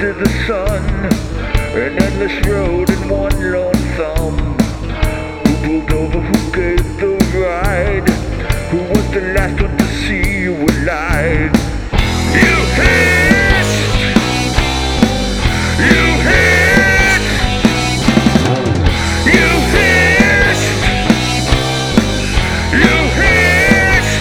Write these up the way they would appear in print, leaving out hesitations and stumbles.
to the sun, an endless road and one lone thumb. Who pulled over, who gave the ride? Who was the last one to see you alive? You hissed! You hissed! You hissed! You hissed!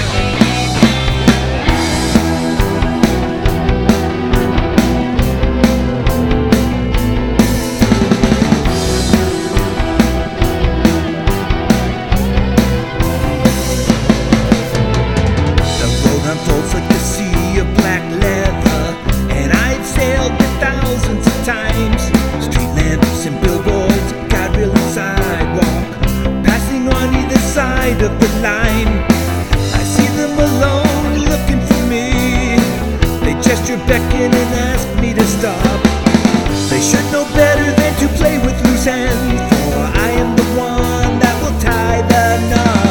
The road unfolds like the sea of black leather, and I've sailed it thousands of times. Street lamps and billboards, guardrail and sidewalk, passing on either side of the line. I see them alone, looking for me. They gesture, beckon, and ask me to stop. They should know better than to play with loose ends, for I am the one that will tie the knot.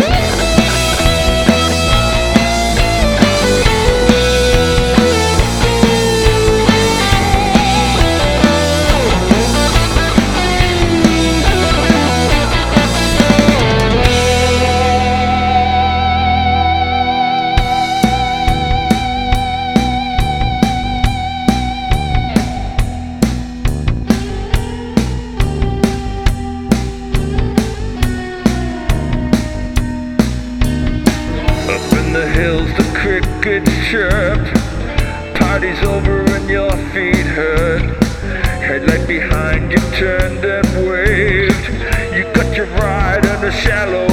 The hills, the crickets chirp. Party's over and your feet hurt. Headlight behind you turned and waved. You got your ride on a shallow